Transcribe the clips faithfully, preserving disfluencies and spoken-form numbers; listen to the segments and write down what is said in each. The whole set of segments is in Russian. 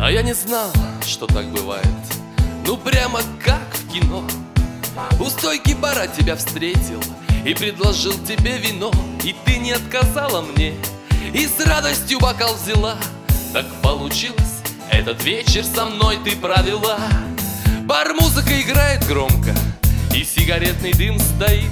А я не знал, что так бывает. Ну прямо как в кино. У стойки бара тебя встретил и предложил тебе вино, и ты не отказала мне, и с радостью бокал взяла. Так получилось, этот вечер со мной ты провела. Бар-музыка играет громко, и сигаретный дым стоит.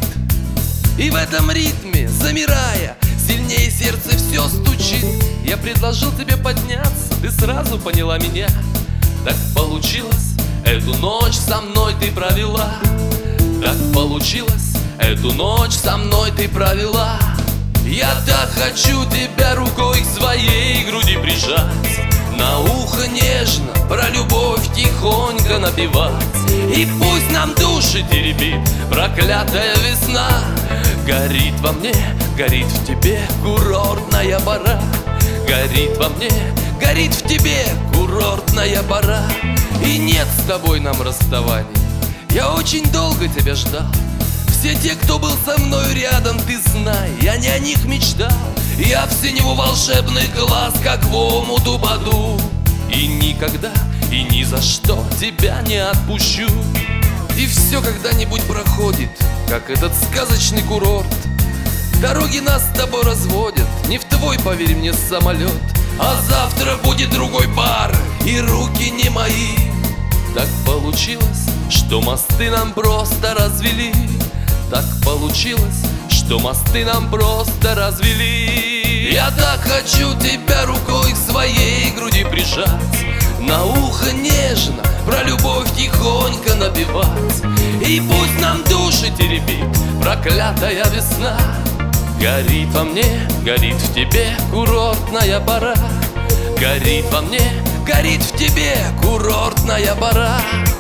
И в этом ритме, замирая, сильнее сердце все стучит. Я предложил тебе подняться, ты сразу поняла меня. Так получилось, эту ночь со мной ты провела. Так получилось, эту ночь со мной ты провела. Я так хочу тебя рукой к своей груди прижать, на ухо нежно про любовь тихонько напевать. И пусть нам души теребит проклятая весна. Горит во мне, горит в тебе курортная пора. Горит во мне, горит в тебе курортная пора. И нет с тобой нам расставаний, я очень долго тебя ждал. Все те, кто был со мной рядом, ты знай, я не о них мечтал. Я в синеву волшебный глаз, как в омут упаду. И никогда, и ни за что тебя не отпущу. И все когда-нибудь проходит, как этот сказочный курорт. Дороги нас с тобой разводят, не в твой, поверь мне, самолет. А завтра будет другой бар, и руки не мои. Так получилось, что мосты нам просто развели. Так получилось, что мосты нам просто развели. Я так хочу тебя рукой к своей груди прижать, на ухо нежно про любовь тихонько напевать. И пусть нам души теребит проклятая весна. Горит во мне, горит в тебе курортная пора. Горит во мне, горит в тебе курортная пора.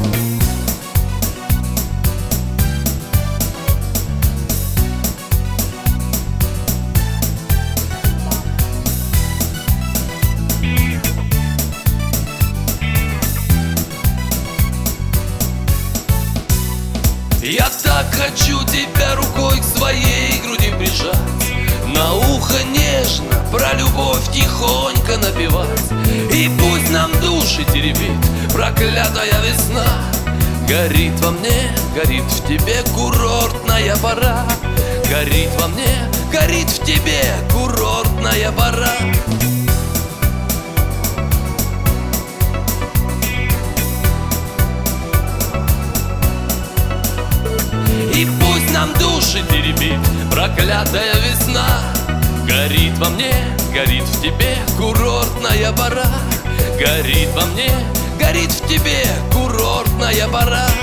Я так хочу тебя рукой к своей груди прижать, на ухо нежно про любовь тихонько напевать. И пусть нам души теребит проклятая весна. Горит во мне, горит в тебе курортная пора. Горит во мне, горит в тебе курортная пора. И пусть нам души теребит проклятая весна. Горит во мне, горит в тебе курортная пора. Горит во мне, горит в тебе курортная пора.